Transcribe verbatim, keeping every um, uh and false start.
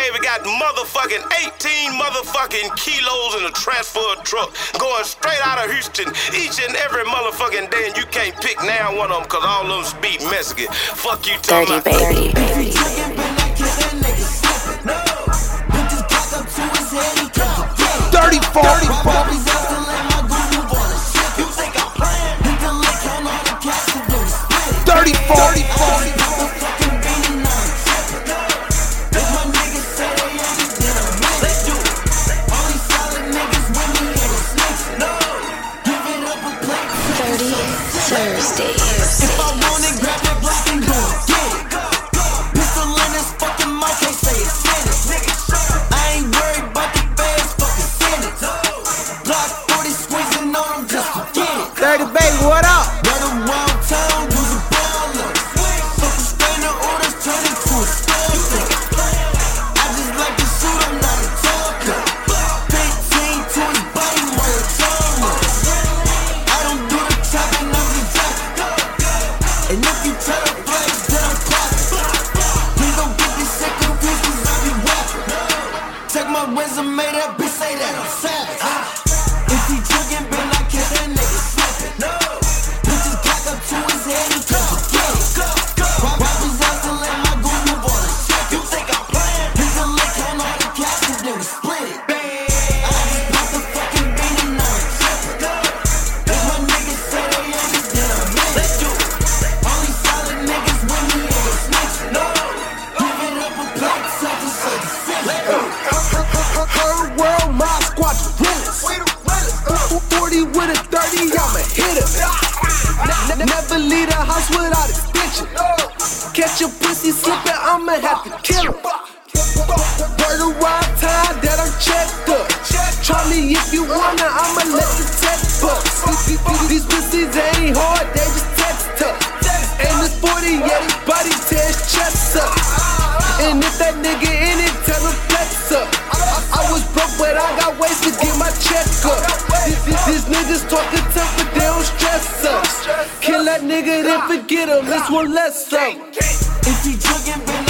baby got motherfucking eighteen motherfucking kilos in a transfer truck going straight out of Houston each and every motherfucking day, and you can't pick now one of them because all of them speak Mexican. Fuck you talking about. Dirty baby. Dirty forty. Dirty forty. Thursdays. If I want it, grab that block and go get it. Pistol in his fucking mouth, can't say it's finished. I ain't worried about the fans, fucking send it. Block forty squeezing on them just to get it. Dirty baby, what up? Run around town, use a baller. Fuck a strainer, orders turn into a stunner. I just like to shoot, I'm not a talker. fifteen to his body, while a tongue. I don't do the chopping, I'm the jockey. And if you try to flex, then I'm clocking. Please don't get this shit confused, cause I be rapping. Check my resume, that bitch say that I'm savage. If he jugging, been I catch that nigga slipping. Put his cock up to his head, he can't forget it. Rappers out to let my gun move all the shit. You think I'm playing? He's a lick on all the cash, and then we split it. I just pop the fucking bean and now I'm tripping. If my niggas say they on it, then I'm with it. Only solid niggas with me ain't a snitch. No, give it up a plate, such and such. Her world, my squad the realest. forty with a thirty, I'm a hitter. Ne- Never leave the house without a stitching. Catch a pussy slipping, I'ma have to kill him. Word around time that I'm checked up. Try me if you wanna, I'ma let the text bust. These, these, these pussies ain't hard, they just text up. And this forty, yeah, his body tear his chest up. And if that nigga in it, tell him flex up. I, I was broke, but I got ways to get my check up. These, these, these niggas talking tough, but they don't stress us. Kill that nigga, then forget him, this one less up. If he jugging, been